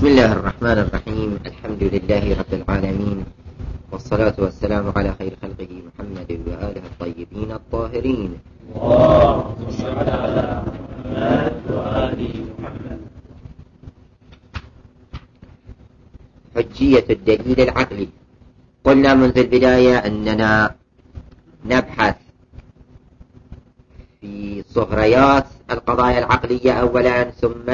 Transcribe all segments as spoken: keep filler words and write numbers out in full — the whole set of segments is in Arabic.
بسم الله الرحمن الرحيم. الحمد لله رب العالمين، والصلاة والسلام على خير خلقه محمد وآله الطيبين الطاهرين. اللهم صل على محمد وآل محمد. حجية الدليل العقلي. قلنا منذ البداية أننا نبحث في صغريات القضايا العقلية أولا، ثم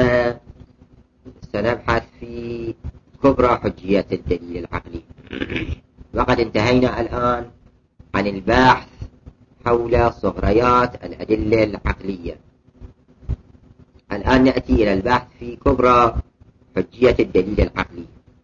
سنبحث في كبرى حجية الدليل العقلي. وقد انتهينا الآن عن البحث حول صغريات الأدلة العقلية. الآن نأتي إلى البحث في كبرى حجية الدليل العقلي.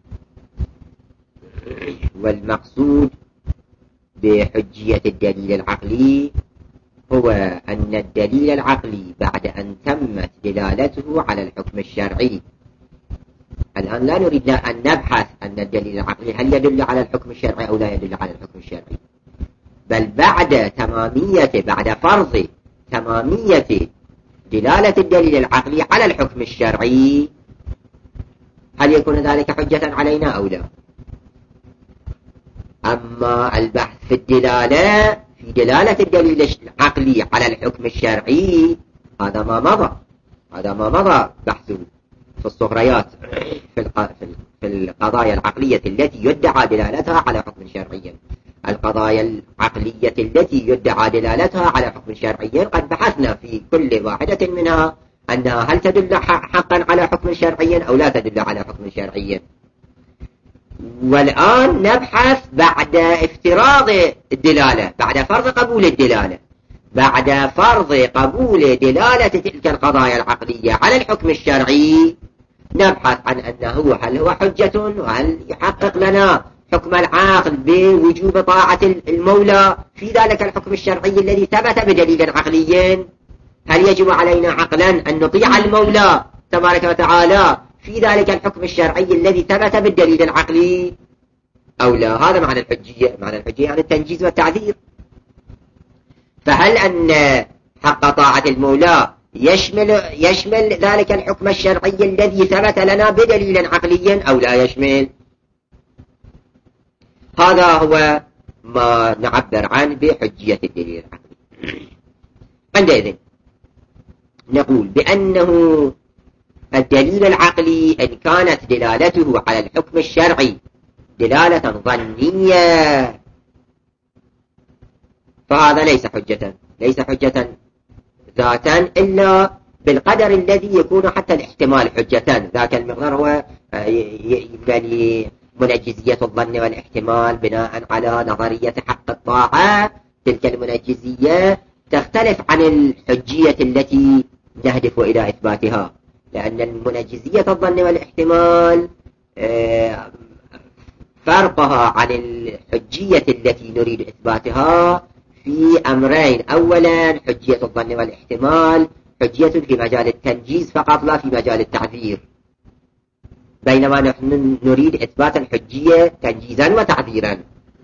والمقصود بحجية الدليل العقلي هو أن الدليل العقلي بعد أن تمت دلالته على الحكم الشرعي. الآن لا نريد أن نبحث أن الدليل العقلي هل يدل على الحكم الشرعي أو لا يدل على الحكم الشرعي، بل بعد تمامية بعد فرض تمامية دلالة الدليل العقلي على الحكم الشرعي هل يكون ذلك حجة علينا أو لا. أما البحث في الدلالة في دلالة الدليل العقلي على الحكم الشرعي هذا ما مضى هذا ما مضى بحثه في الصغريات في القضايا العقلية التي يدعى دلالتها على حكم شرعي. القضايا العقلية التي يدعى دلالتها على حكم شرعي قد بحثنا في كل واحدة منها أنها هل تدل حقا على حكم شرعي أو لا تدل على حكم شرعي. والآن نبحث بعد افتراض الدلالة، بعد فرض قبول الدلالة، بعد فرض قبول دلالة تلك القضايا العقلية على الحكم الشرعي نبحث عن أنه هل هو حجة وهل يحقق لنا حكم العاقل بوجوب طاعة المولى في ذلك الحكم الشرعي الذي ثبت بدليل عقلي. هل يجب علينا عقلا أن نطيع المولى تبارك وتعالى في ذلك الحكم الشرعي الذي ثبت بالدليل العقلي أو لا. هذا معنى الحجية. معنى الحجية يعني التنجيز والتعذير. فهل أن حق طاعة المولى يشمل يشمل ذلك الحكم الشرعي الذي ثبت لنا بدليل عقلي أو لا يشمل؟ هذا هو ما نعبر عنه بحجية الدليل العقلي. عندئذ نقول بأنه الدليل العقلي إن كانت دلالته على الحكم الشرعي دلالة ظنية فهذا ليس حجة ليس حجة ذاتا إلا بالقدر الذي يكون حتى الاحتمال حجة. ذاك المقدار هو يعني منجزية الظن والاحتمال بناء على نظرية حق الطاعة. تلك المنجزية تختلف عن الحجية التي نهدف إلى إثباتها، لأن المنجزية الظن والاحتمال فرقها عن الحجية التي نريد إثباتها في أمرين. أولا حجية الظن والاحتمال حجية في مجال التنجيز فقط لا في مجال التعذير، بينما نحن نريد إثبات الحجية تنجيزا وتعذيرا.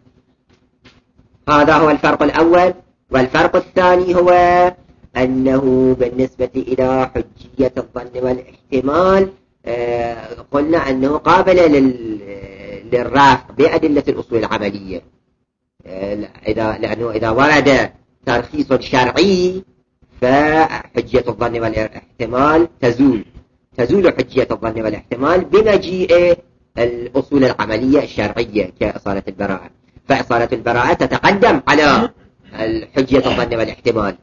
هذا هو الفرق الأول. والفرق الثاني هو أنه بالنسبة إلى حجية الظن والاحتمال قلنا أنه قابل للرفع بأدلة الأصول العملية، إذا لأنه إذا ورد ترخيص شرعي فحجية الظن والاحتمال تزول تزول حجية الظن والاحتمال بمجيء الأصول العملية الشرعية كإصالة البراءة. فإصالة البراءة تتقدم على حجية الظن والاحتمال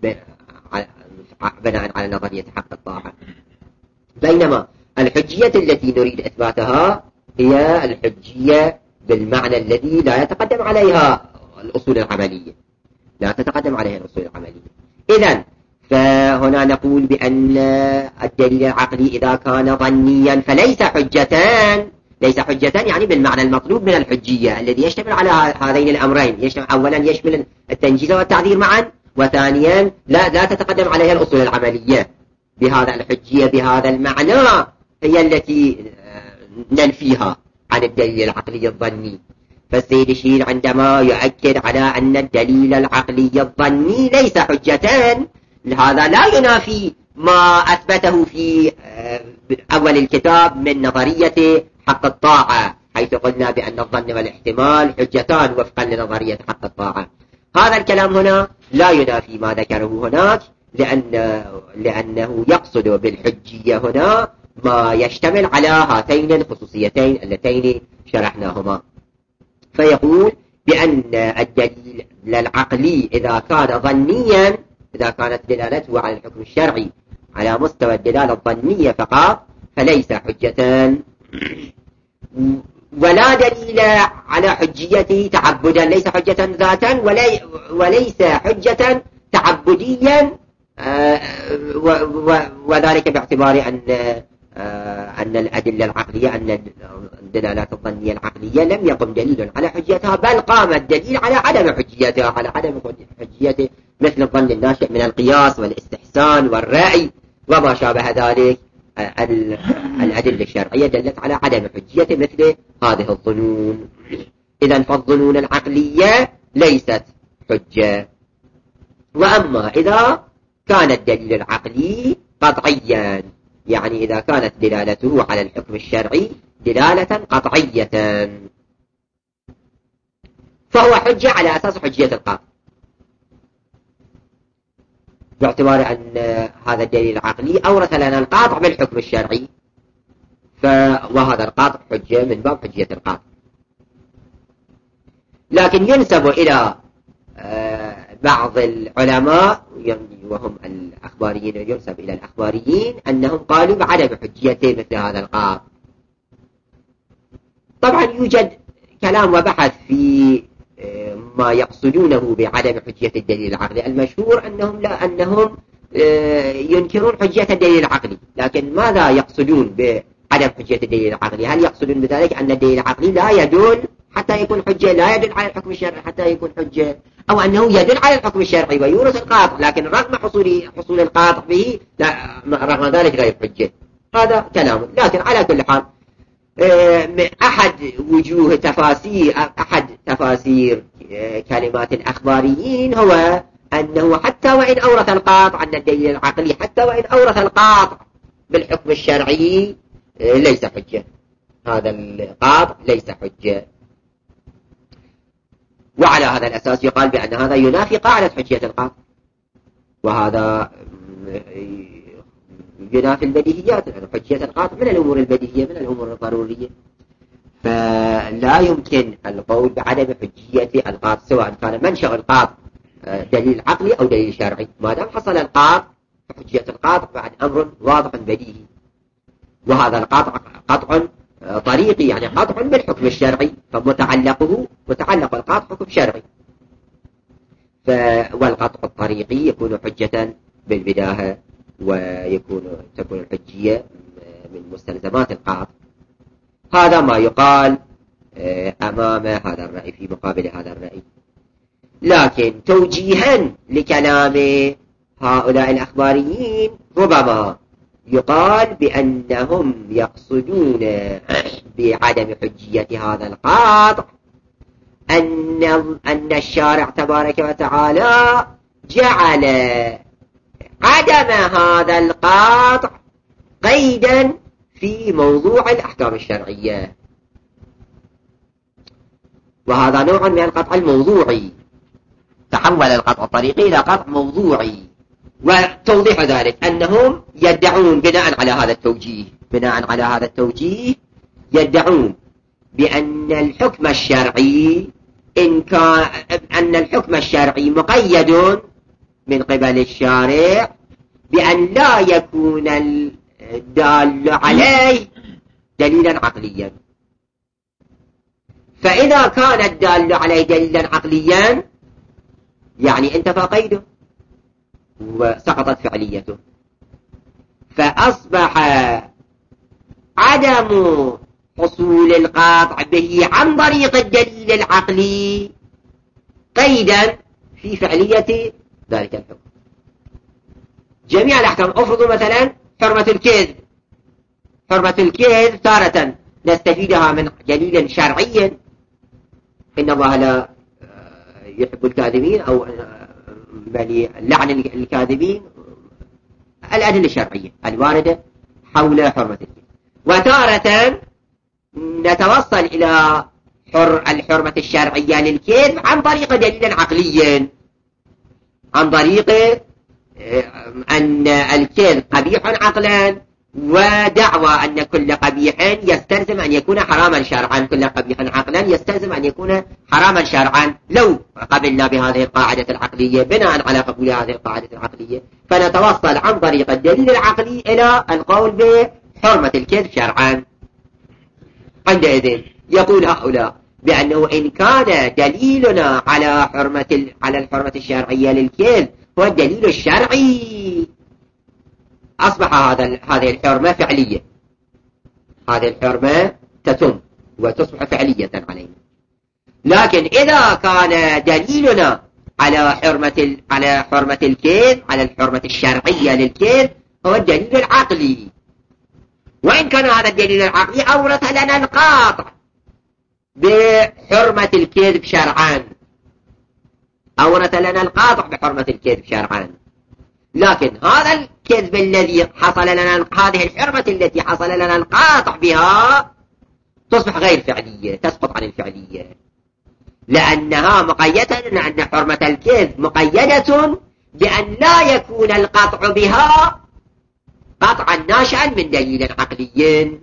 بناء على نظرية حق الطاعة، بينما الحجية التي نريد إثباتها هي الحجية بالمعنى الذي لا يتقدم عليها الأصول العملية لا تتقدم عليها الأصول العملية. إذن فهنا نقول بأن الدليل العقلي إذا كان ظنيا فليس حجتان ليس حجتان يعني بالمعنى المطلوب من الحجية الذي يشتمل على هذين الأمرين. يشتمل أولا يشمل التنجيز والتعذير معا، وثانيا لا لا تتقدم عليها الأصول العملية. بهذا الحجية بهذا المعنى هي التي ننفيها عن الدليل العقلي الظني. فالسيد الشهير عندما يؤكد على أن الدليل العقلي الظني ليس حجتان هذا لا ينافي ما أثبته في أول الكتاب من نظرية حق الطاعة، حيث قلنا بأن الظن والاحتمال حجتان وفقا لنظرية حق الطاعة. هذا الكلام هنا لا ينافي ما ذكره هناك، لأن لأنه يقصد بالحجية هنا ما يشتمل على هاتين الخصوصيتين اللتين شرحناهما. فيقول بأن الدليل العقلي إذا كان ظنيا، إذا كانت دلالته على الحكم الشرعي على مستوى الدلالة الظنية فقط، فليس حجة، ولا دليل على حجيته تعبدا، ليس حجة ذاتا ولي وليس حجة تعبديا، وذلك باعتبار أن أن الأدلة العقلية، أن الدلالات الظنية العقلية لم يقم دليل على حجيتها، بل قام الدليل على عدم حجيتها، على عدم حجيته، مثل الظن الناشئ من القياس والاستحسان والرأي وما شابه ذلك. الأدلة الشرعية دلت على عدم حجيته مثل هذه الظنون. إذن فالظنون العقلية ليست حجة. وأما إذا كان الدليل العقلي قطعيا، يعني إذا كانت دلالته على الحكم الشرعي دلالة قطعية، فهو حجة على أساس حجية القاطع، باعتبار أن هذا الدليل العقلي أورث لنا القاطع بالحكم الشرعي، وهذا القاطع حجة من باب حجية القاطع. لكن ينسب إلى بعض العلماء وهم الأخباريين، ينسب إلى الأخباريين أنهم قالوا بعدم حجيته مثل هذا القاطع. طبعا يوجد كلام وبحث في ما يقصدونه بعدم حجية الدليل العقلي. المشهور أنهم لا أنهم ينكرون حجية الدليل العقلي، لكن ماذا يقصدون بعدم حجية الدليل العقلي؟ هل يقصدون بذلك أن الدليل العقلي لا يدل حتى يكون حجة، لا يدل على الحكم الشرعي حتى يكون حجة، أو أنه يدل على الحكم الشرعي ويورث القاطع، لكن رغم حصول حصول القاطع به لا رغم ذلك غير حجة؟ هذا كلام. لكن على كل حال أحد وجوه تفاسير أحد تفاسير كلمات الأخباريين هو أنه حتى وإن أورث القاطع، عن الدليل العقلي حتى وإن أورث القاطع بالحكم الشرعي ليس حجة، هذا القاطع ليس حجة. وعلى هذا الأساس يقال بأن هذا ينافي قاعدة حجية القاطع، وهذا ينافي البديهيات، لأن حجية القاطع من الأمور البديهية، من الأمور الضرورية، فلا يمكن القول بعدم حجية القاطع سواء كان منشأ القاطع دليل عقلي أو دليل شرعي. ما دام حصل القاطع فحجية القاطع بعد أمر واضح بديهي، وهذا القاطع قطع طريقي، يعني قطع بالحكم الشرعي، فمتعلقه متعلق القاطع حكم شرعي، والقطع الطريقي يكون حجة بالبداهة، ويكون تكون الحجية من مستلزمات القاطع. هذا ما يقال أمام هذا الرأي في مقابل هذا الرأي. لكن توجيها لكلام هؤلاء الأخباريين ربما يقال بأنهم يقصدون بعدم حجية هذا القاطع أن أن الشارع تبارك وتعالى جعل عدم هذا القاطع قيدا في موضوع الأحكام الشرعية، وهذا نوع من القطع الموضوعي، تحول القطع الطريقي إلى قطع موضوعي. وتوضيح ذلك أنهم يدعون بناء على هذا التوجيه بناء على هذا التوجيه يدعون بأن الحكم الشرعي إن كان أن الحكم الشرعي مقيد من قبل الشارع بأن لا يكون الدال عليه دليلا عقليا، فإذا كان الدال عليه دليلا عقليا يعني انتفى قيده وسقطت فعليته، فأصبح عدم حصول القاطع به عن طريق الدليل العقلي قيدا في فعلية ذلك الحكم. جميع الأحكام، أفرضوا مثلا حرمة الكذب، حرمة الكذب تارة نستفيدها من دليل شرعي، إن الله لا يحب الكاذبين، أو بل لعن الكاذبين، الأدلة الشرعية الواردة حول حرمة الكذب. وتارة نتوصل إلى حر الحرمة الشرعية للكذب عن طريق دليل عقلي، عن طريق أن الكذب قبيح عقلا، ودعوى أن كل قبيح يستلزم أن يكون حراما شرعا، كل قبيح عقلا يستلزم أن يكون حراما شرعا. لو قبلنا بهذه القاعدة العقلية بناء على قبول هذه القاعدة العقلية فنتوصل عن طريق الدليل العقلي إلى القول بحرمة الكذب شرعا. عندئذ يقول هؤلاء بأنه إن كان دليلنا على حرمة على الحرمة الشرعية للكذب هو الدليل الشرعي، أصبح هذا هذه الحرمة فعلية، هذه الحرمة تتم وتصبح فعلية علينا. لكن إذا كان دليلنا على حرمة على حرمة الكذب، على الحرمة الشرعية للكذب هو الدليل العقلي، وإن كان هذا الدليل العقلي أورث لنا القاطع بحرمة الكذب شرعا، أورث لنا القاطع بحرمة الكذب شرعا، لكن هذا الكذب الذي حصل لنا، هذه الحرمة التي حصل لنا القاطع بها تصبح غير فعلية، تسقط عن الفعلية، لأنها مقيدة، لأن حرمة الكذب مقيدة بأن لا يكون القطع بها قطعا ناشئا من دليل عقلي.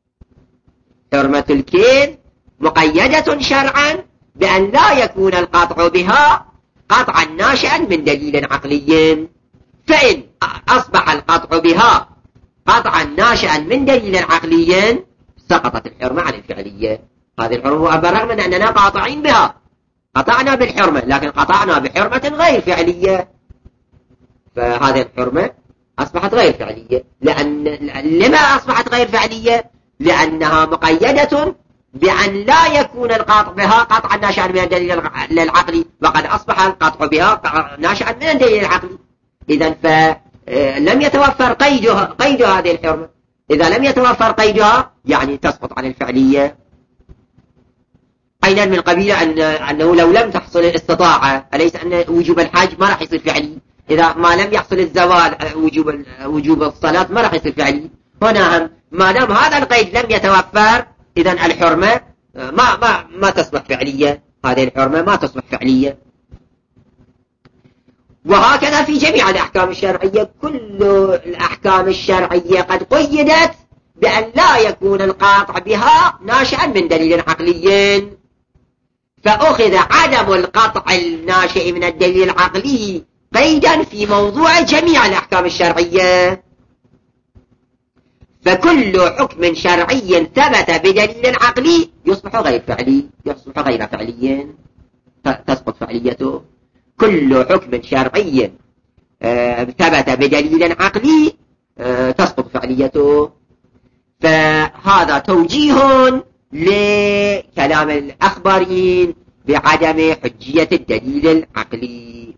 حرمة الكذب مقيدة شرعا بأن لا يكون القطع بها قطعا ناشئا من دليل عقلي، فإن أصبح القطع بها قطعا ناشئا من دليل عقلي سقطت الحرمة عن الفعلية. هذه الحرمة بالرغم من أننا قاطعين بها، قطعنا بالحرمة لكن قطعنا بحرمة غير فعلية، فهذه الحرمة أصبحت غير فعلية. لأن لما أصبحت غير فعلية؟ لأنها مقيدة بأن لا يكون القطع بها قطعا ناشئا من الدليل العقلي، وقد أصبح القطع بها ناشئا من الدليل العقلي. إذن فلم يتوفر قيدها، قيد هذه الحرمة. إذا لم يتوفر قيدها يعني تسقط عن الفعلية. أيضا من قبيل أن أنه لو لم تحصل الاستطاعة، أليس أن وجوب الحج ما راح يصير فعلي؟ إذا ما لم يحصل الزوال وجوب وجوب الصلاة ما راح يصير فعلي. هنا ما دام هذا القيد لم يتوفر إذن الحرمة ما ما ما تصبح فعلية، هذه الحرمة ما تصبح فعلية. وهكذا في جميع الأحكام الشرعية، كل الأحكام الشرعية قد قيدت بأن لا يكون القاطع بها ناشئا من دليل عقلي، فأخذ عدم القطع الناشئ من الدليل العقلي قيدا في موضوع جميع الأحكام الشرعية. فكل حكم شرعي ثبت بدليل عقلي يصبح غير فعلي، يصبح غير فعلي، تسقط فعليته. كل حكم شرعي ثبت بدليل عقلي تسقط فعليته. فهذا توجيه لكلام الأخباريين بعدم حجية الدليل العقلي.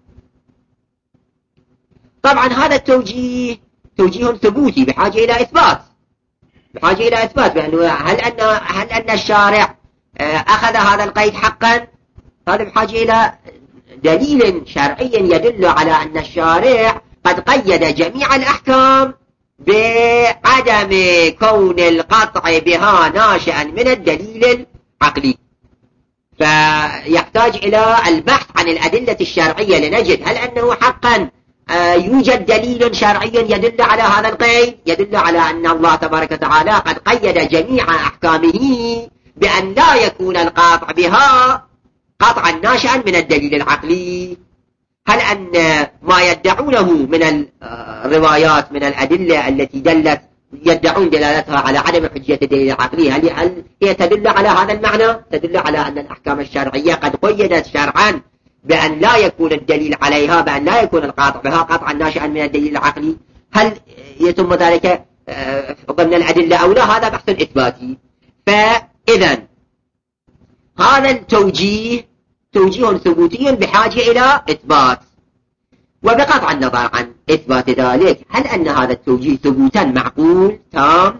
طبعا هذا التوجيه توجيه ثبوتي بحاجة إلى إثبات، بحاجة إلى إثبات بأنه هل أن هل أن الشارع أخذ هذا القيد حقا؟ هذا بحاجة إلى دليل شرعي يدل على أن الشارع قد قيد جميع الأحكام بعدم كون القطع بها ناشئا من الدليل العقلي. فيحتاج إلى البحث عن الأدلة الشرعية لنجد هل أنه حقا يوجد دليل شرعي يدل على هذا القيد، يدل على أن الله تبارك وتعالى قد قيد جميع أحكامه بأن لا يكون القاطع بها قطعا ناشئا من الدليل العقلي. هل أن ما يدعونه من الروايات من الأدلة التي دلت يدعون دلالتها على عدم حجية الدليل العقلي هل هي تدل على هذا المعنى؟ تدل على أن الأحكام الشرعية قد قيدت شرعا بأن لا يكون الدليل عليها، بأن لا يكون القاطع بها قطعا ناشئا من الدليل العقلي. هل يتم ذلك ضمن الأدلة أو لا؟ هذا بحث إثباتي. فإذا هذا التوجيه توجيه ثبوتي بحاجة إلى إثبات. وبقطع النظر عن إثبات ذلك هل أن هذا التوجيه ثبوتا معقول تام؟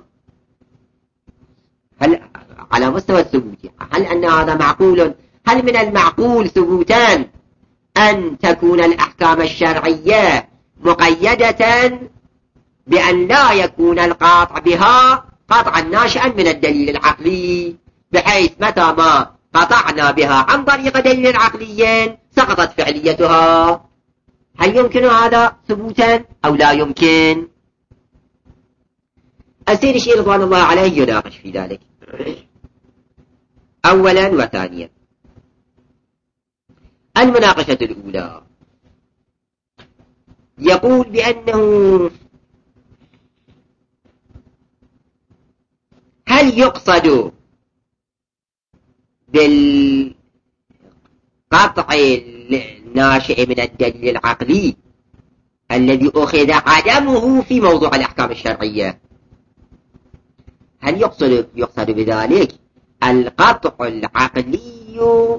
هل على مستوى الثبوت هل أن هذا معقول؟ هل من المعقول ثبوتان أن تكون الأحكام الشرعية مقيدة بأن لا يكون القاطع بها قطعا ناشئا من الدليل العقلي، بحيث متى ما قطعنا بها عن طريق دليل عقلي سقطت فعليتها. هل يمكن هذا ثبوتا أو لا يمكن؟ السيد الشيخ رضوان الله عليه يناقش في ذلك أولا وثانيا. المناقشة الأولى يقول بأنه هل يقصد بالقطع الناشئ من الدليل العقلي الذي أخذ عدمه في موضوع الأحكام الشرعية، هل يقصد, يقصد بذلك القطع العقلي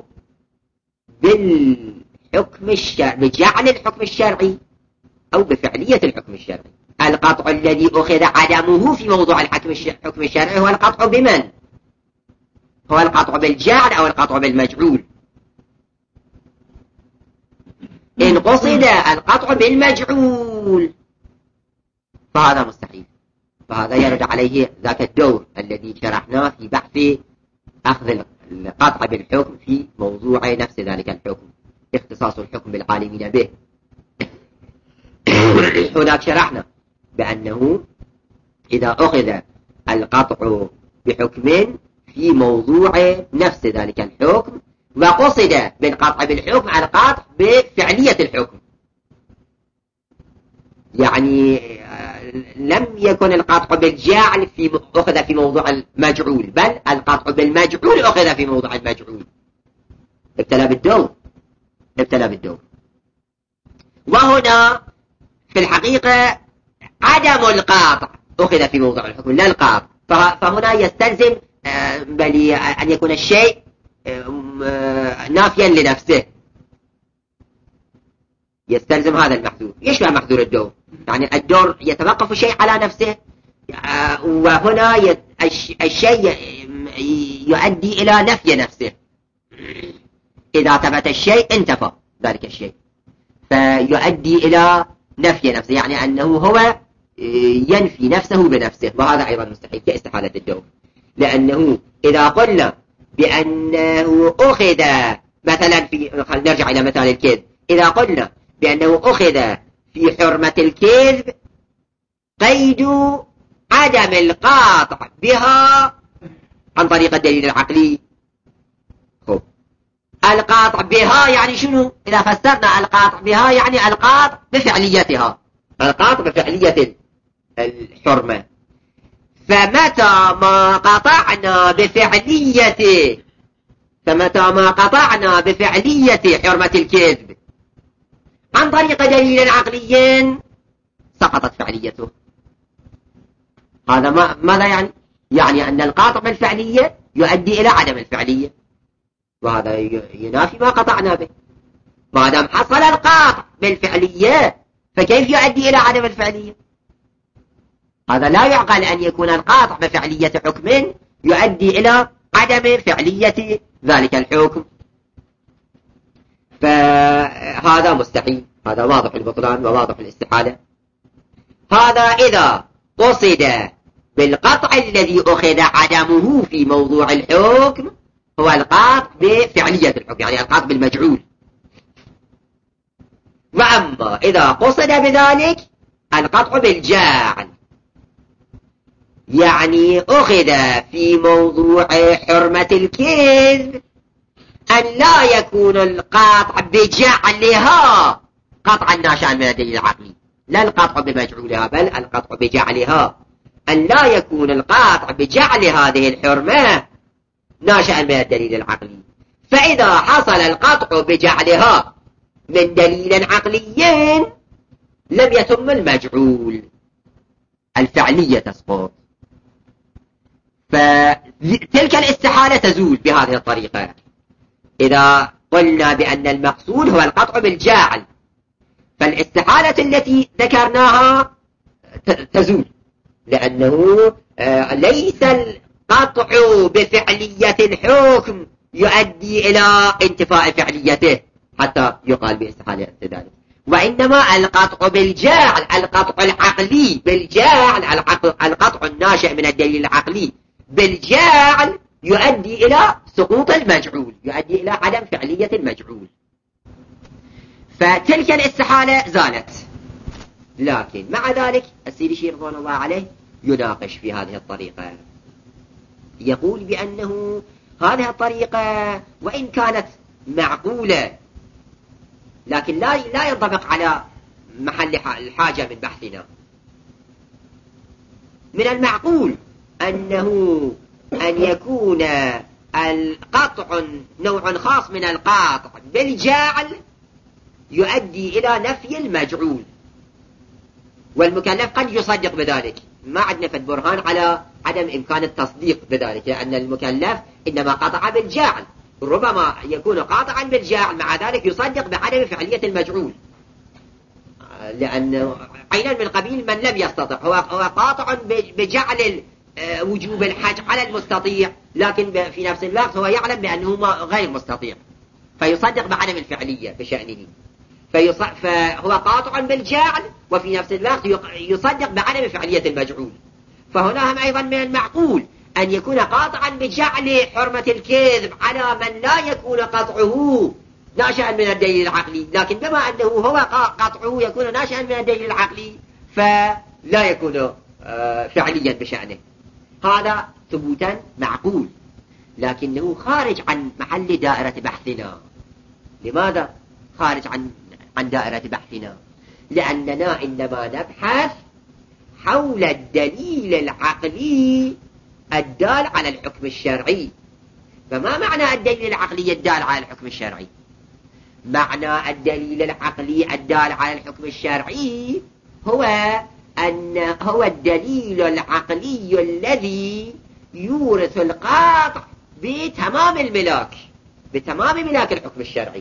بالحكم الشرعي، بجعل الحكم الشرعي أو بفعلية الحكم الشرعي؟ القطع الذي أخذ عدمه في موضوع الحكم الشرعي هو القطع بمن؟ هو القطع بالجعل أو القطع بالمجعول؟ إن قصد القطع بالمجعول فهذا مستحيل، فهذا يرد عليه ذاك الدور الذي شرحناه في بحث أخذ القطع بالحكم في موضوع نفس ذلك الحكم، اختصاص الحكم بالعالمين به. هناك شرحنا بأنه إذا أخذ القطع بحكم في موضوع نفس ذلك الحكم وقصد بالقطع بالحكم على القطع بفعلية الحكم، يعني لم يكن القطع بالجعل في أخذ في موضوع المجعول، بل القطع بالمجعول أخذ في موضوع المجعول، ابتلى بالدور ابتلى بالدور. وهنا في الحقيقة عدم القاطع أخذ في موضوع الحكم لا القاطع، فهنا يستلزم بل أن يكون الشيء نافيا لنفسه، يستلزم هذا المحذور. يشبه محذور الدور، يعني الدور يتوقف الشيء على نفسه، وهنا الشيء يؤدي إلى نفي نفسه. إذا ثبت الشيء انتفى ذلك الشيء فيؤدي إلى نفي نفسه، يعني أنه هو ينفي نفسه بنفسه، وهذا أيضا مستحيل كاستحالة الدور. لأنه إذا قلنا بأنه أخذ مثلا في، نرجع إلى مثال الكذب، إذا قلنا بأنه أخذ في حرمة الكذب قيد عدم القاطع بها عن طريق الدليل العقلي، خب القاطع بها يعني شنو؟ إذا فسرنا القاطع بها يعني القاطع بفعليتها، القاطع بفعلية الحرمة. فمتى ما قطعنا بفعلية فمتى ما قطعنا بفعلية حرمة الكذب عن طريق دليل عقلي سقطت فعليته. هذا ما ماذا يعني؟ يعني أن القاطع بالفعلية يؤدي إلى عدم الفعلية، وهذا ينافي ما قطعنا به. ما دام حصل القاطع بالفعلية فكيف يؤدي إلى عدم الفعلية؟ هذا لا يعقل أن يكون القاطع بفعلية حكم يؤدي إلى عدم فعلية ذلك الحكم، فهذا مستحيل، هذا واضح البطلان وواضح الاستحالة. هذا إذا قصد بالقطع الذي أخذ عدمه في موضوع الحكم هو القاطع بفعلية الحكم، يعني القاطع بالمجعول. وأما إذا قصد بذلك القطع بالجاعل، يعني أخذ في موضوع حرمة الكذب أن لا يكون القاطع بجعلها قطعا ناشئا من الدليل العقلي، لا القاطع بمجعولها بل القاطع بجعلها، أن لا يكون القاطع بجعل هذه الحرمة ناشئا من الدليل العقلي. فإذا حصل القطع بجعلها من دليل عقلي لم يتم المجعول، الفعلية تسقط، فتلك الاستحالة تزول بهذه الطريقة. إذا قلنا بأن المقصود هو القطع بالجاعل فالاستحالة التي ذكرناها تزول، لأنه ليس القطع بفعلية الحكم يؤدي إلى انتفاء فعليته حتى يقال باستحالة ذلك. وإنما القطع بالجعل، القطع العقلي بالجعل، القطع الناشئ من الدليل العقلي بالجعل يؤدي إلى سقوط المجعول، يؤدي إلى عدم فعلية المجعول، فتلك الاستحالة زالت. لكن مع ذلك السيدي الشيخ رضوان الله عليه يناقش في هذه الطريقة، يقول بأنه هذه الطريقة وإن كانت معقولة لكن لا لا ينطبق على محل الحاجة من بحثنا. من المعقول أنه أن يكون القطع نوع خاص من القاطع بالجعل يؤدي إلى نفي المجعول، والمكلف قد يصدق بذلك، ما عندنا فد برهان على عدم إمكان التصديق بذلك، لأن المكلف إنما قطع بالجعل، ربما يكون قاطعا بالجعل مع ذلك يصدق بعدم فعلية المجعول، لأن عينا من قبيل من لم يستطع، هو قاطع بجعل وجوب الحج على المستطيع، لكن في نفس الوقت هو يعلم بأنه غير مستطيع فيصدق بعدم الفعلية بشأنه، فهو قاطع بالجعل وفي نفس الوقت يصدق بعدم فعلية المجعول. فهنا هم أيضا من المعقول أن يكون قاطعا بجعل حرمة الكذب على من لا يكون قطعه ناشئا من الدليل العقلي، لكن بما أنه هو قطعه يكون ناشئا من الدليل العقلي فلا يكون فعليا بشأنه. هذا ثبوتا معقول، لكنه خارج عن محل دائرة بحثنا. لماذا خارج عن عن دائرة بحثنا؟ لأننا إنما نبحث حول الدليل العقلي الدال على الحكم الشرعي. فما معنى الدليل العقلي الدال على الحكم الشرعي؟ معنى الدليل العقلي الدال على الحكم الشرعي هو أن هو الدليل العقلي الذي يورث القاطع بتمام الملاك، بتمام ملاك الحكم الشرعي،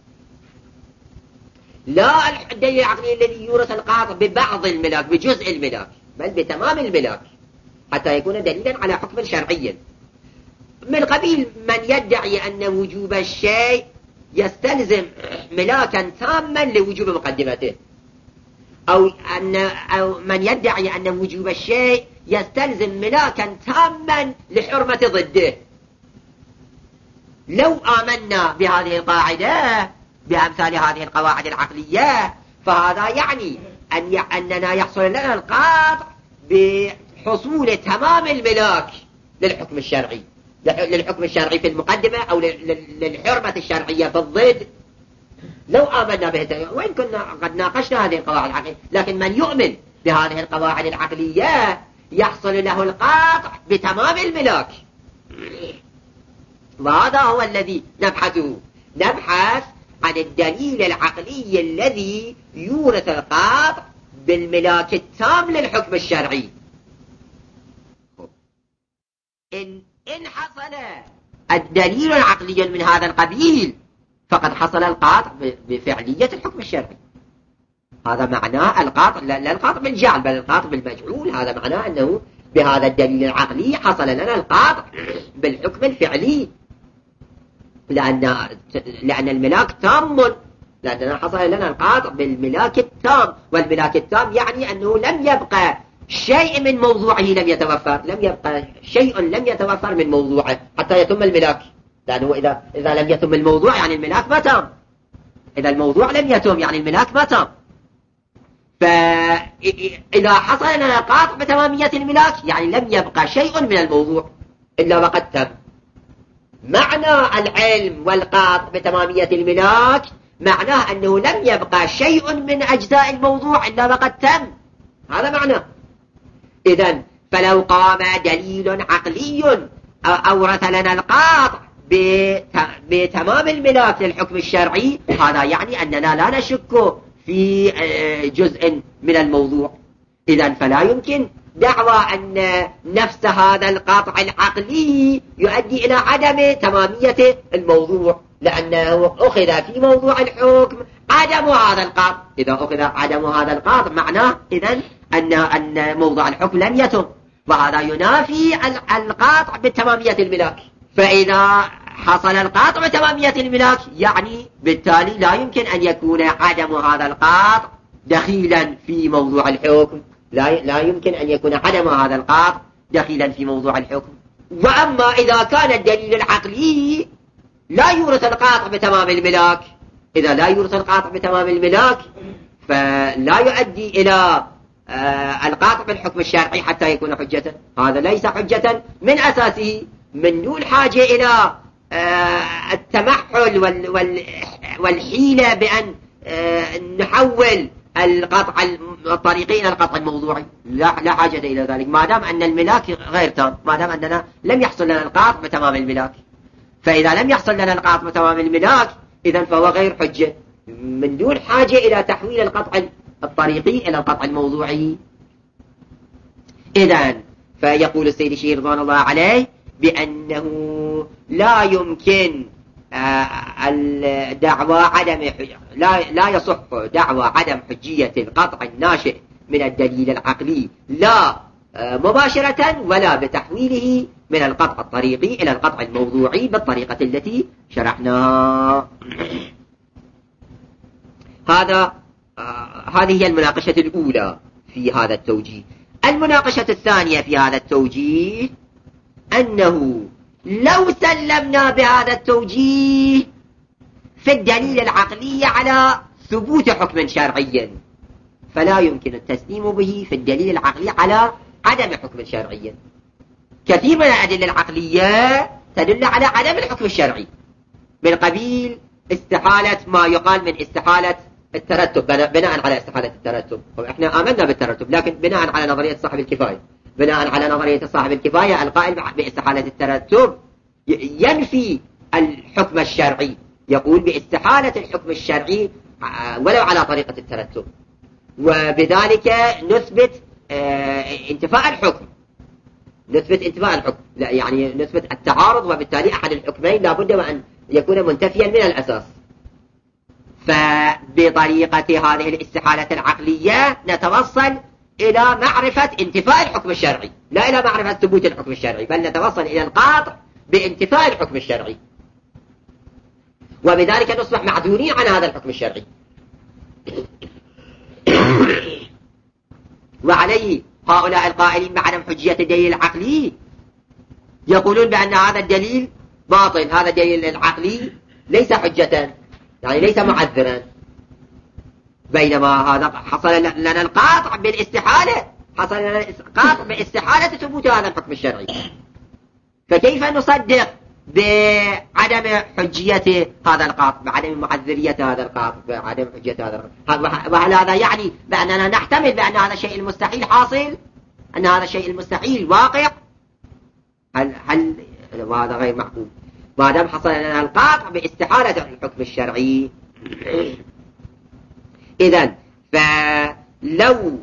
لا الدليل العقلي الذي يورث القاطع ببعض الملاك بجزء الملاك، بل بتمام الملاك حتى يكون دليلا على حكم شرعي. من قبيل من يدعي أن وجوب الشيء يستلزم ملاكا تاما لوجوب مقدمته، أو أن أو من يدعي أن وجوب الشيء يستلزم ملاكا تاما لحرمة ضده. لو آمنا بهذه القاعدة بأمثال هذه القواعد العقلية فهذا يعني أن ي... أننا يحصل لنا القاطع بحصول تمام الملاك للحكم الشرعي، للحكم الشرعي في المقدمة أو للحرمة الشرعية في الضد. لو آمنا به، وإن كنا قد ناقشنا هذه القواعد العقلية، لكن من يؤمن بهذه القواعد العقلية يحصل له القاطع بتمام الملاك، وهذا هو الذي نبحثه. نبحث عن الدليل العقلي الذي يورث القاطع بالملاك التام للحكم الشرعي. إن, إن حصل الدليل العقلي من هذا القبيل فقد حصل القاطع بفعلية الحكم الشرعي. هذا معناه القاطع، لا القاطع بالجعل بل القاطع بالمجعول. هذا معناه أنه بهذا الدليل العقلي حصل لنا القاطع بالحكم الفعلي، لأن لأن الملاك تام، لأننا حصل لنا القاطع بالملاك التام، والملاك التام يعني أنه لم يبقى شيء من موضوعه لم يتوفر، لم يبقى شيء لم يتوفر من موضوعه حتى يتم الملاك، لأنه إذا إذا لم يتم الموضوع يعني الملاك ما تام، إذا الموضوع لم يتم يعني الملاك ما تام. فإذا حصل لنا القاطع بتمامية الملاك يعني لم يبقى شيء من الموضوع إلا وقد تم. معنى العلم والقاطع بتمامية الملاك معناه أنه لم يبقى شيء من أجزاء الموضوع إلا وقد تم، هذا معناه. إذن فلو قام دليل عقلي أورث لنا القاطع بتمام الملاك للحكم الشرعي، هذا يعني أننا لا نشك في جزء من الموضوع. إذن فلا يمكن دعوى أن نفس هذا القاطع العقلي يؤدي إلى عدم تمامية الموضوع، لأنه أخذ في موضوع الحكم عدم هذا القاطع. إذا أخذ عدم هذا القاطع معناه إذن أن أن موضوع الحكم لم يتم، وهذا ينافي القاطع بتمامية الملاك. فإذا حصل القاطع بتمامية الملاك، يعني بالتالي لا يمكن أن يكون عدم هذا القاطع دخيلا في موضوع الحكم، لا لا يمكن أن يكون عدم هذا القاطع دخيلا في موضوع الحكم. وأما إذا كان الدليل العقلي لا يورث القاطع بتمام الملاك، إذا لا يورث القاطع بتمام الملاك فلا يؤدي إلى آه القاطع بالحكم الشرعي حتى يكون حجة. هذا ليس حجة من أساسه، من دون حاجة إلى آه التمحل وال وال والحيلة بأن آه نحول القطع الطريقي إلى القطع الموضوعي، لا, لا حاجة إلى ذلك، ما دام أن الملاك غير تام، ما دام أننا لم يحصل لنا القاطع بتمام الملاك. فإذا لم يحصل لنا القاطع بتمام الملاك إذن فهو غير حجة، من دون حاجة إلى تحويل القطع الطريقي إلى القطع الموضوعي. إذن فيقول السيد الشيخ رضوان الله عليه بأنه لا يمكن الدعوى عدم لا لا يصح دعوى عدم حجية القطع الناشئ من الدليل العقلي لا مباشرة ولا بتحويله من القطع الطريقي إلى القطع الموضوعي بالطريقة التي شرحناها. هذا آه هذه هي المناقشة الأولى في هذا التوجيه. المناقشة الثانية في هذا التوجيه أنه لو سلمنا بهذا التوجيه في الدليل العقلي على ثبوت حكم شرعي، فلا يمكن التسليم به في الدليل العقلي على عدم حكم شرعي. كثير من الأدلة العقلية تدل على عدم الحكم الشرعي، من قبيل استحالة ما يقال من استحالة الترتب، بناء على استحالة الترتب. احنا آمنا بالترتب، لكن بناء على نظرية صاحب الكفاية، بناء على نظرية صاحب الكفاية القائل باستحالة الترتب ينفي الحكم الشرعي، يقول باستحالة الحكم الشرعي ولو على طريقة الترتب، وبذلك نثبت انتفاء الحكم، نثبت انتفاء الحكم، لا يعني نثبت التعارض، وبالتالي أحد الحكمين لابد وأن يكون منتفيا من الأساس. فبطريقة هذه الاستحالة العقلية نتوصل إلى معرفة انتفاء الحكم الشرعي، لا إلى معرفة ثبوت الحكم الشرعي، بل نتوصل إلى القاطع بانتفاء الحكم الشرعي، وبذلك نصبح معذورين عن هذا الحكم الشرعي. وعليه هؤلاء القائلين بعدم حجية الدليل العقلي يقولون بأن هذا الدليل باطل، هذا الدليل العقلي ليس حجة، يعني ليس معذرا، بينما هذا حصل لنا القاطع بالاستحالة، حصل لنا القاطع باستحالة ثبوت هذا الحكم الشرعي، فكيف نصدق بعدم حجية هذا القاطع، بعدم معذرية هذا القاطع، بعدم حجية هذا القاطع؟ وهل هذا يعني بأننا نحتمل بأن هذا الشيء المستحيل حاصل، أن هذا الشيء المستحيل واقع؟ هل هل وهذا غير معقول ما دام حصل لنا القاطع باستحالة الحكم الشرعي. إذن فلو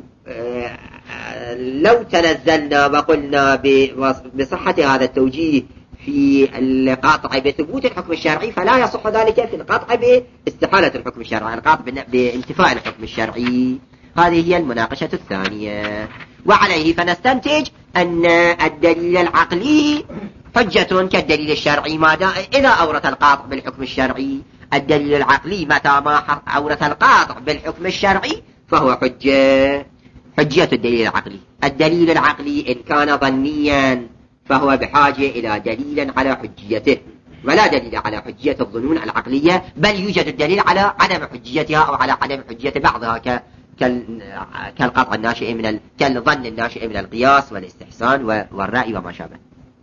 لو تنزلنا وقلنا بصحة هذا التوجيه في القاطع بثبوت الحكم الشرعي، فلا يصح ذلك في القاطع باستحالة الحكم الشرعي، القاطع بانتفاء الحكم الشرعي. هذه هي المناقشة الثانية. وعليه فنستنتج أن الدليل العقلي حجة كالدليل الشرعي ما دام إذا أورث القاطع بالحكم الشرعي. الدليل العقلي متى ما أورث القاطع بالحكم الشرعي فهو حجة، حجية الدليل العقلي. الدليل العقلي إن كان ظنيا فهو بحاجة إلى دليل على حجيته، ولا دليل على حجية الظنون العقلية، بل يوجد الدليل على عدم حجيتها أو على عدم حجية بعضها ك كالقطع الناشئ من ال... كالظن الناشئ من القياس والاستحسان والرأي وما شابه.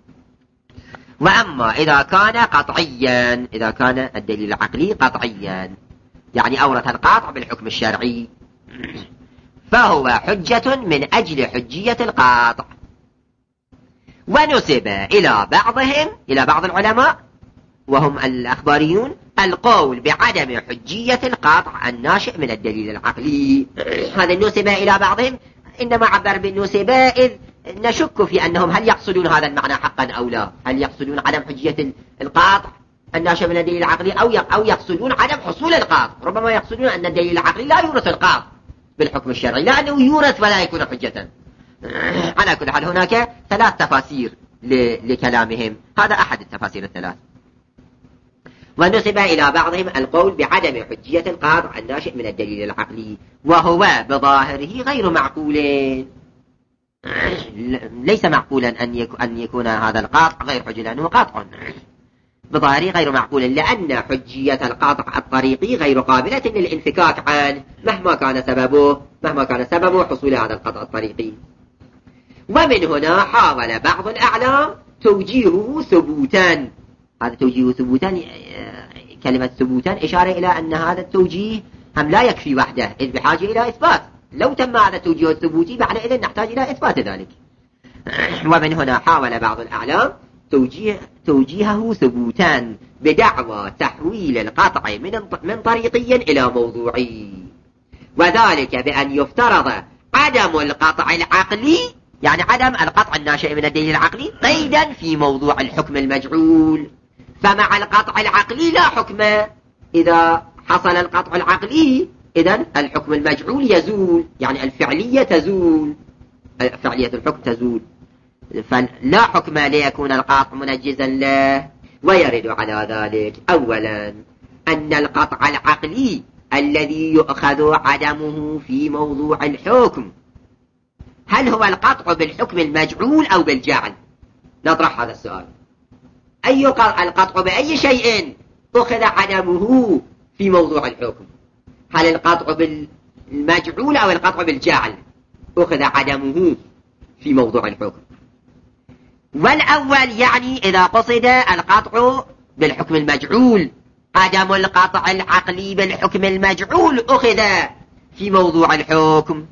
وأما إذا كان قطعيا، إذا كان الدليل العقلي قطعيا يعني أورث القاطع بالحكم الشرعي، فهو حجة من أجل حجية القاطع. ونسب إلى بعضهم، إلى بعض العلماء وهم الأخباريون، القول بعدم حجية القاطع الناشئ من الدليل العقلي. هذا النسب إلى بعضهم إنما عبر بالنسب إذ نشك في أنهم هل يقصدون هذا المعنى حقا أو لا، هل يقصدون عدم حجية القاطع الناشئ من الدليل العقلي أو أو يقصدون عدم حصول القاطع. ربما يقصدون أن الدليل العقلي لا يورث القاطع بالحكم الشرعي، لا أنه يورث ولا يكون حجة. على كل حال هناك ثلاث تفاسير لكلامهم، هذا أحد التفاسير الثلاث. ونسب إلى بعضهم القول بعدم حجية القاطع الناشئ من الدليل العقلي، وهو بظاهره غير معقول. ليس معقولا أن يكون هذا القاطع غير حجي، لأنه قاطع بظاهره غير معقول، لأن حجية القاطع الطريقي غير قابلة للانفكاك عنه مهما كان سببه مهما كان سببه حصول هذا القطع الطريقي. ومن هنا حاول بعض الأعلام توجيهه ثبوتا. هذا توجيه ثبوتا، كلمة ثبوتا إشارة إلى أن هذا التوجيه هم لا يكفي وحده، إذ بحاجة إلى إثبات. لو تم هذا التوجيه الثبوتي معنى نحتاج إلى إثبات ذلك. ومن هنا حاول بعض الأعلام توجيه توجيهه ثبوتا بدعوى تحويل القطع من من طريقي إلى موضوعي، وذلك بأن يفترض عدم القطع العقلي، يعني عدم القطع الناشئ من الدليل العقلي، قيدا في موضوع الحكم المجعول. فمع القطع العقلي لا حكم. إذا حصل القطع العقلي إذن الحكم المجعول يزول، يعني الفعلية تزول، فعلية الحكم تزول، فلا حكم ليكون القاطع منجزا له. ويرد على ذلك أولا أن القطع العقلي الذي يؤخذ عدمه في موضوع الحكم، هل هو القطع بالحكم المجعول أو بالجعل؟ نطرح هذا السؤال. أي القطع بأي شيء أخذ عدمه في موضوع الحكم؟ هل القطع بالمجعول أو القطع بالجعل أخذ عدمه في موضوع الحكم؟ والأول يعني إذا قصد القطع بالحكم المجعول، عدم القطع العقلي بالحكم المجعول أخذ في موضوع الحكم،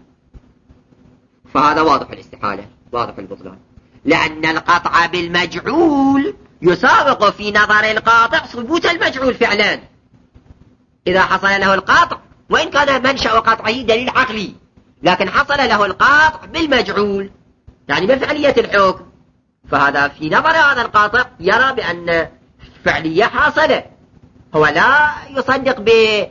فهذا واضح الاستحالة، واضح البطلان، لأن القطع بالمجعول يسابق في نظر القاطع ثبوت المجعول فعلا. إذا حصل له القطع، وإن كان منشأ قطعه دليل عقلي، لكن حصل له القطع بالمجعول يعني بفعلية الحكم، فهذا في نظر هذا القاطع يرى بأن فعلية حاصلة. هو لا يصدق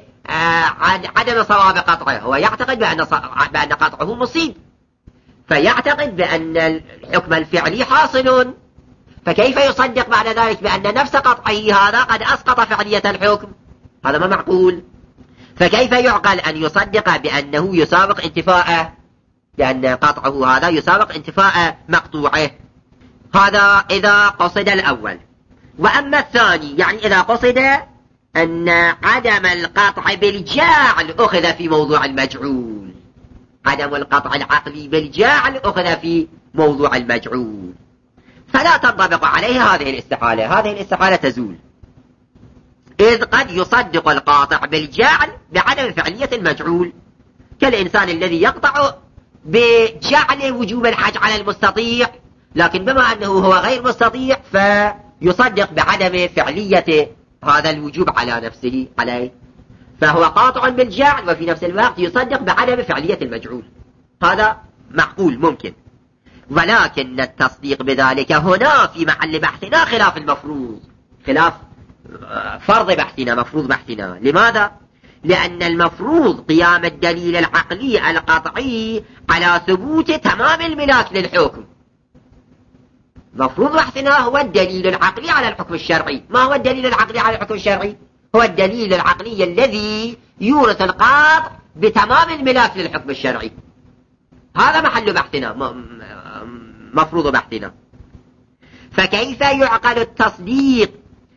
بعدم صواب قطعه، هو يعتقد بأن بأن قطعه مصيب، فيعتقد بأن الحكم الفعلي حاصل. فكيف يصدق بعد ذلك بأن نفس قطعه هذا قد أسقط فعلية الحكم؟ هذا ما معقول. فكيف يعقل أن يصدق بأنه يسابق انتفاءه، لأن قطعه هذا يسابق انتفاء مقطوعه؟ هذا إذا قصد الأول. وأما الثاني يعني إذا قصد أن عدم القطع بالجعل أخذ في موضوع المجعول، عدم القطع العقلي بالجعل أخذ في موضوع المجعول، فلا تنطبق عليه هذه الاستحالة. هذه الاستحالة تزول، إذ قد يصدق القاطع بالجعل بعدم فعلية المجعول، كالإنسان الذي يقطع بجعل وجوب الحج على المستطيع، لكن بما أنه هو غير مستطيع فيصدق بعدم فعلية هذا الوجوب على نفسه عليه، فهو قاطع بالجعل وفي نفس الوقت يصدق بعدم فعلية المجعول. هذا معقول ممكن، ولكن التصديق بذلك هنا في محل بحثنا خلاف المفروض، خلاف فرض بحثنا، مفروض بحثنا. لماذا؟ لأن المفروض قيام الدليل العقلي القطعي على ثبوت تمام الملاك للحكم. مفروض بحثنا هو الدليل العقلي على الحكم الشرعي. ما هو الدليل العقلي على الحكم الشرعي؟ هو الدليل العقلي الذي يورث القاطع بتمام الملاك للحكم الشرعي. هذا محل بحثنا، مفروض بحثنا. فكيف يعقل التصديق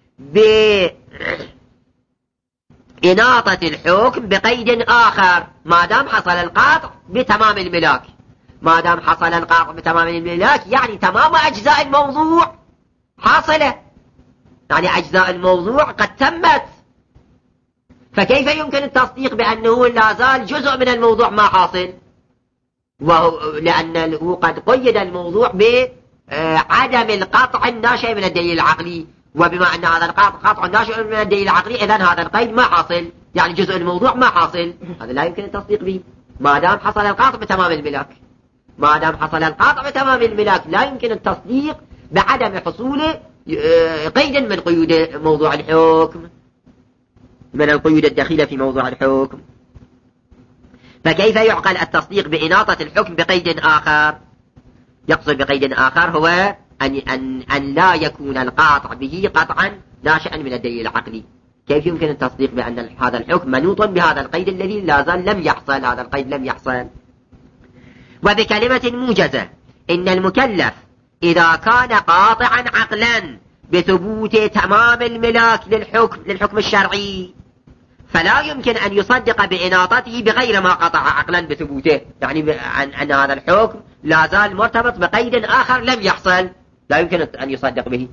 بإناطة الحكم بقيد آخر ما دام حصل القاطع بتمام الملاك؟ ما دام حصل القاطع بتمام الملاك يعني تمام أجزاء الموضوع حاصلة، يعني أجزاء الموضوع قد تمت، فكيف يمكن التصديق بأنه لا زال جزء من الموضوع ما حاصل؟ وهو لأنه قد قيد الموضوع بعدم القطع الناشئ من الدليل العقلي، وبما أن هذا القطع قطع ناشئ من الدليل العقلي إذن هذا القيد ما حاصل، يعني جزء الموضوع ما حاصل. هذا لا يمكن التصديق به ما دام حصل القاطع بتمام الملاك. ما دام حصل القاطع بتمام الملاك لا يمكن التصديق بعدم حصول قيد من قيود موضوع الحكم، من القيود الدخيلة في موضوع الحكم. فكيف يعقل التصديق بإناطة الحكم بقيد آخر؟ يقصد بقيد آخر هو أن, أن, أن لا يكون القاطع به قطعا ناشئا من الدليل العقلي، كيف يمكن التصديق بأن هذا الحكم منوط بهذا القيد الذي لا زال لم يحصل؟ هذا القيد لم يحصل. وبكلمة موجزة إن المكلف إذا كان قاطعا عقلا بثبوت تمام الملاك للحكم للحكم الشرعي فلا يمكن أن يصدق بإناطته بغير ما قطع عقلا بثبوته، يعني أن هذا الحكم لا زال مرتبط بقيد آخر لم يحصل، لا يمكن أن يصدق به.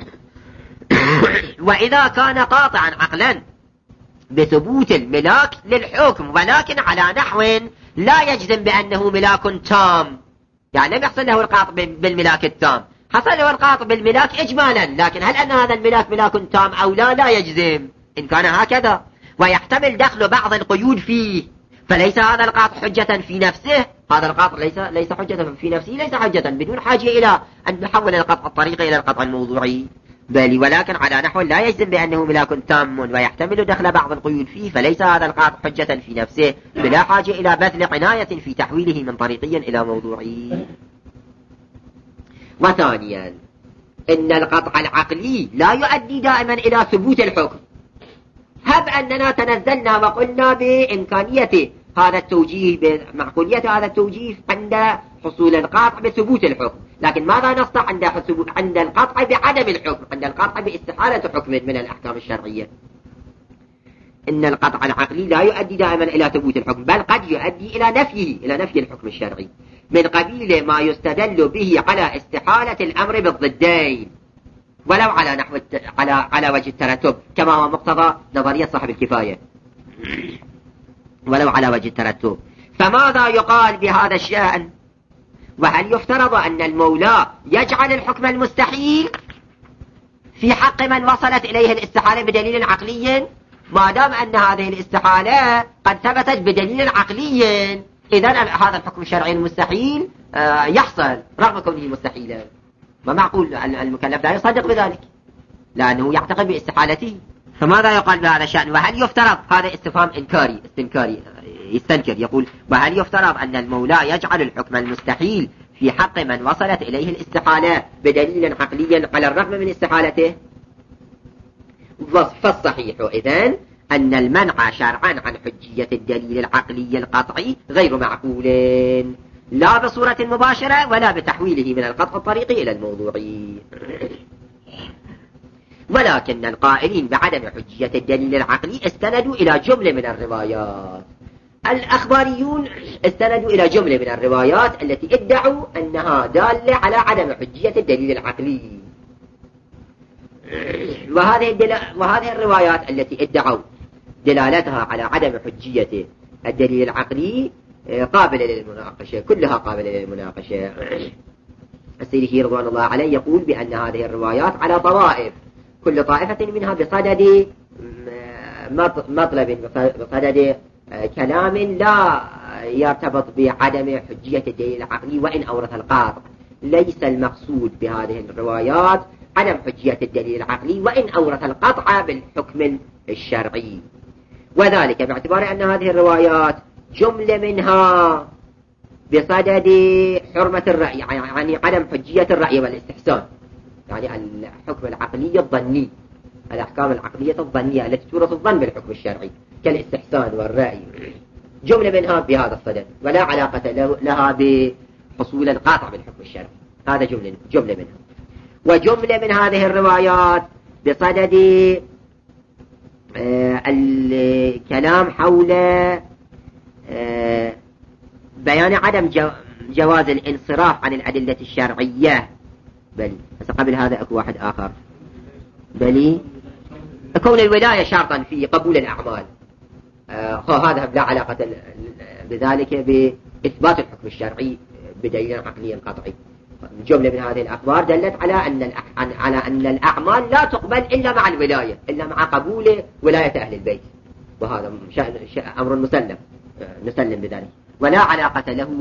وإذا كان قاطعا عقلا بثبوت الملاك للحكم ولكن على نحو لا يجزم بأنه ملاك تام، يعني لم يحصل له القاطع بالملاك التام، حصل له القاطع بالملاك إجمالا، لكن هل أن هذا الملاك ملاك تام أو لا لا يجزم. إن كان هكذا ويحتمل دخل بعض القيود فيه فليس هذا القاطع حجة في نفسه، هذا القاطع ليس ليس حجة في نفسه، ليس حجة بدون حاجة إلى أن نحول القطع الطريقي إلى القطع الموضوعي، بل ولكن على نحو لا يجزم بأنه ملاك تام ويحتمل دخل بعض القيود فيه فليس هذا القاطع حجة في نفسه بلا حاجة إلى بذل عناية في تحويله من طريقي إلى موضوعي. وثانيا إن القطع العقلي لا يؤدي دائما إلى ثبوت الحكم. هب أننا تنزلنا وقلنا بإمكانية هذا التوجيه بمعقولية هذا التوجيه عند حصول القطع بثبوت الحكم، لكن ماذا نصنع عند حصول عند القطع بعدم الحكم، عند القطع باستحالة حكم من الأحكام الشرعية؟ إن القطع العقلي لا يؤدي دائما إلى ثبوت الحكم، بل قد يؤدي إلى نفيه، إلى نفي الحكم الشرعي من قبيل ما يستدل به على استحالة الأمر بالضدين، ولو على نحو على على وجه الترتب كما هو مقتضى نظرية صاحب الكفاية، ولو على وجه الترتب. فماذا يقال بهذا الشأن؟ وهل يفترض أن المولى يجعل الحكم المستحيل في حق من وصلت إليه الاستحالة بدليل عقلي؟ ما دام أن هذه الاستحالة قد ثبتت بدليل عقلي إذن هذا الحكم الشرعي المستحيل يحصل رغم كونه مستحيلا. ما معقول المكلف لا يصدق بذلك لأنه يعتقد باستحالته. فماذا يقال بهذا الشأن؟ وهل يفترض، هذا استفهام إنكاري استنكاري يستنكر، يقول وهل يفترض أن المولى يجعل الحكم المستحيل في حق من وصلت إليه الاستحالة بدليل عقلي على الرغم من استحالته؟ فالصحيح إذن أن المنع شرعا عن حجية الدليل العقلي القطعي غير معقول لا بصورة مباشرة ولا بتحويله من القطع الطريقي إلى الموضوعي. ولكن القائلين بعدم حجية الدليل العقلي استندوا إلى جملة من الروايات. الأخباريون استندوا إلى جملة من الروايات التي ادعوا أنها دالة على عدم حجية الدليل العقلي، وهذه, وهذه الروايات التي ادعوا دلالتها على عدم حجية الدليل العقلي قابلة للمناقشة، كلها قابلة للمناقشة. السيدي رضوان الله عليه يقول بأن هذه الروايات على طوائف، كل طائفة منها بصدد مطلب، بصدد كلام لا يرتبط بعدم حجية الدليل العقلي وإن أورث القاطع. ليس المقصود بهذه الروايات عدم حجية الدليل العقلي وإن أورث القطع بالحكم الشرعي، وذلك باعتبار أن هذه الروايات جملة منها بصدد حرمة الرأي، يعني عدم حجية الرأي والاستحسان، يعني الحكم العقلي الظني، الأحكام العقلية الظنية التي تورث الظن بالحكم الشرعي كالاستحسان والرأي، جملة منها بهذا الصدد ولا علاقة لها بحصول القاطع بالحكم الشرعي، هذا جملة, جملة منها. وجملة من هذه الروايات بصدد آه الكلام حول آه بيان عدم جو جواز الانصراف عن الأدلة الشرعية. بل بس قبل هذا أكو واحد آخر، بل كون الولاية شرطا في قبول الأعمال، آه هذا لا علاقة بذلك بإثبات الحكم الشرعي بدليل عقلي قطعي. جملة من هذه الأخبار دلت على أن على أن الأعمال لا تقبل إلا مع الولاية، إلا مع قبول ولاية أهل البيت، وهذا أمر مسلم نسلم بذلك، ولا علاقة له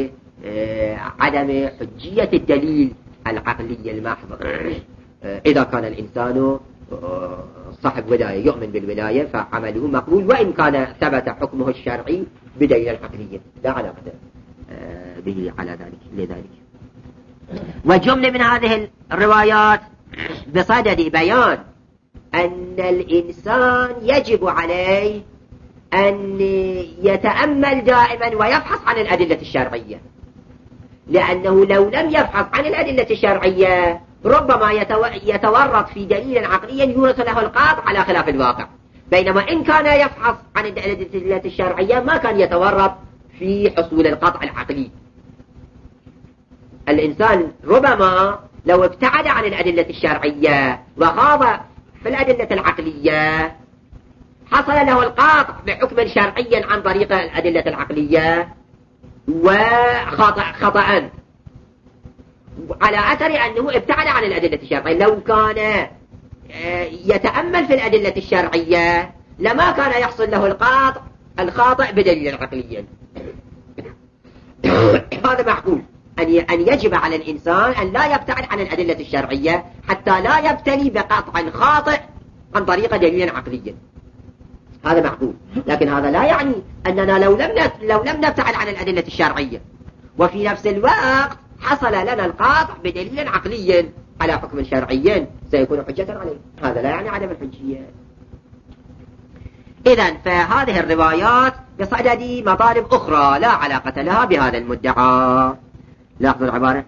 بعدم حجية الدليل العقلي المحض. إذا كان الإنسان صاحب ولاية يؤمن بالولاية فعمله مقبول وإن كان ثبت حكمه الشرعي بدليل عقلي، لا علاقة به على ذلك لذلك. وجملة من هذه الروايات بصدد بيان أن الإنسان يجب عليه أن يتأمل دائما ويبحث عن الأدلة الشرعية، لأنه لو لم يبحث عن الأدلة الشرعية ربما يتورط في دليل عقلي يورث له القاطع على خلاف الواقع، بينما إن كان يبحث عن الأدلة الشرعية ما كان يتورط في حصول القطع العقلي. الإنسان ربما لو ابتعد عن الأدلة الشرعية وخاض في الأدلة العقلية حصل له القاطع بحكم شرعي عن طريق الأدلة العقلية وخطأ خطأ على أثر أنه ابتعد عن الأدلة الشرعية. لو كان يتأمل في الأدلة الشرعية لما كان يحصل له القاطع الخاطئ بدليل عقلي. هذا معقول أن يجب على الإنسان أن لا يبتعد عن الأدلة الشرعية حتى لا يبتلي بقطع خاطئ عن طريق دليل عقلي، هذا معقول. لكن هذا لا يعني أننا لو لم لو لم نبتعد عن الأدلة الشرعية وفي نفس الوقت حصل لنا القاطع بدليل عقلي على حكم شرعي سيكون حجة عليه، هذا لا يعني عدم الحجية. إذن فهذه الروايات بصدد مطالب أخرى لا علاقة لها بهذا المدعى. لاحظوا العبارة: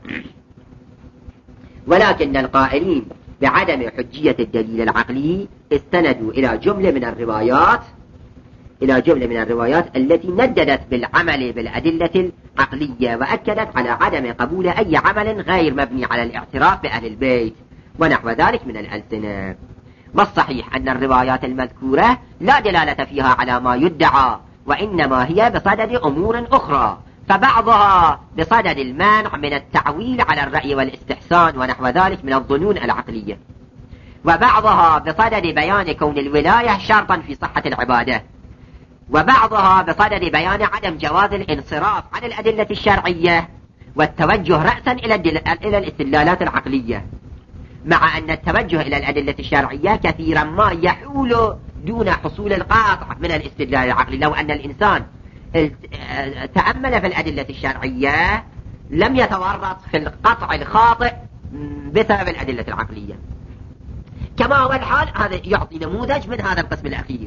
ولكن القائلين بعدم حجية الدليل العقلي استندوا إلى جملة من الروايات إلى جملة من الروايات التي نددت بالعمل بالأدلة العقلية وأكدت على عدم قبول أي عمل غير مبني على الاعتراف بأهل البيت ونحو ذلك من الألسنة. والصحيح أن الروايات المذكورة لا دلالة فيها على ما يدعى، وإنما هي بصدد أمور أخرى، فبعضها بصدد المانع من التعويل على الرأي والاستحسان ونحو ذلك من الظنون العقلية، وبعضها بصدد بيان كون الولاية شرطا في صحة العبادة، وبعضها بصدد بيان عدم جواز الانصراف عن الأدلة الشرعية والتوجه رأسا إلى الاستدلالات العقلية، مع أن التوجه إلى الأدلة الشرعية كثيرا ما يحول دون حصول القاطع من الاستدلال العقلي. لو أن الإنسان تأمل في الأدلة الشرعية لم يتورط في القطع الخاطئ بسبب الأدلة العقلية. كما هو الحال، هذا يعطي نموذج من هذا القسم الأخير.